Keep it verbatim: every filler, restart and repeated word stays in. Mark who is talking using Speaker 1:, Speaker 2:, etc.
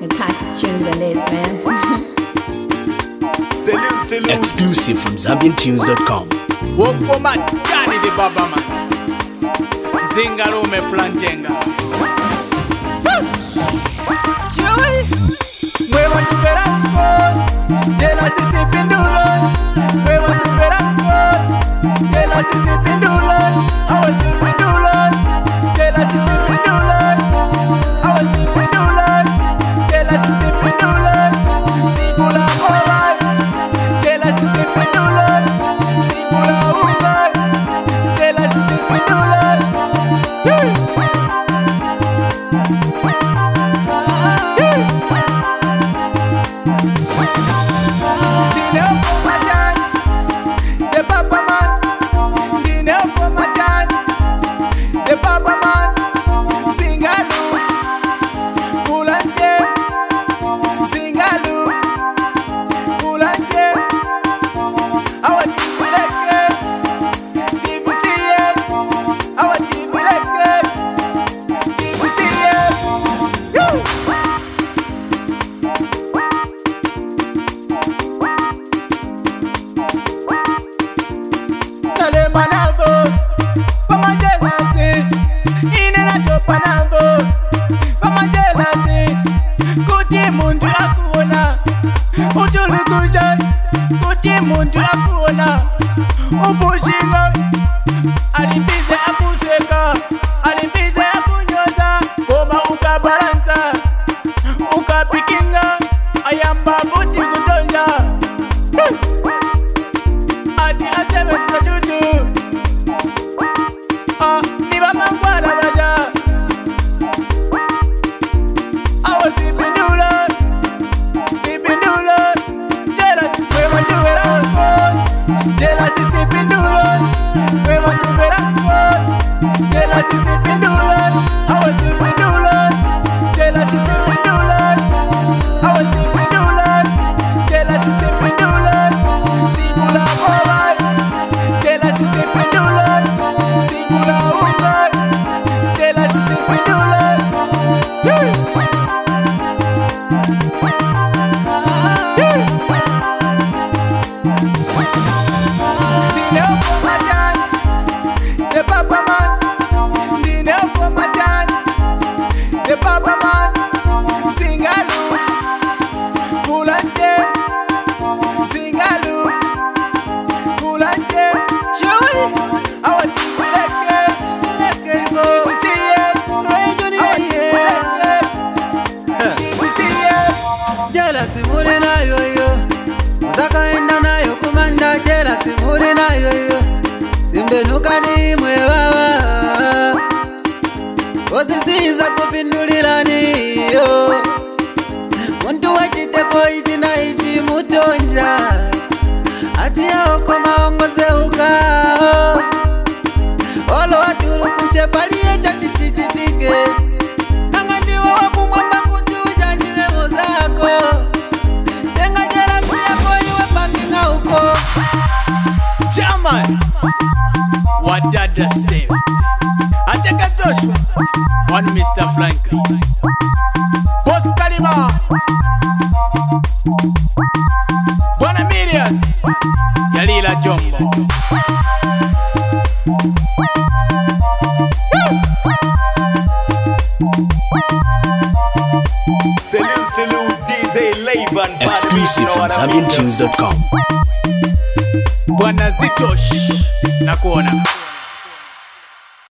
Speaker 1: The classic tunes and this, man.
Speaker 2: Exclusive from Zambian Tunes dot com.
Speaker 3: Wokoma Johnny the Baba man. Zingalume plantenga. Joy. We want to better God. Jealousy sipindula. We want to better God. Jealousy sipindula. Our sipindula. Jealousy sipindula. Our sipindula. Jealousy sipindula. Sipula alright. Jealousy sipindula. Sipula alright. Jealousy sipindula. Muntu akuona utulukuja kuti muntu akuona upushinga alimbize akuseka alimbize akunyoza koma ukabalansa ukapikinga ayamba buti kutonja ati asemesa chuchu ah niba mangwara baja awasipindula sipindula jealousy we want to better God jealousy sipindula we want to better God jealousy sipindula awasipindula jealousy sipindula awasipindula jealousy sipindula sipula alright jealousy sipindula sipula alright jealousy sipindula
Speaker 4: Jealousy muri nayo yo Zakaenda nayo kumanda jealousy muri nayo yo Zimbenuka ni mwe baba Ozisiza kupindulirani yo Muntu wachiteko iti na ichi mutonja Ati yao koma ongoze ukao Olo waturu kushe paliye chati chichitige Nanga ndiwa wakumwamba kutuja njiwe mozako Tenga jealousy yako iwe pakinga uko
Speaker 3: German Wadada Steve Ateka Joshua One Mister Franklin Boss Kalima Bwana Mirias Yalila Jombo
Speaker 2: Exclusive from Zambian Tunes dot com.
Speaker 3: Bwana Zitosh Nakuona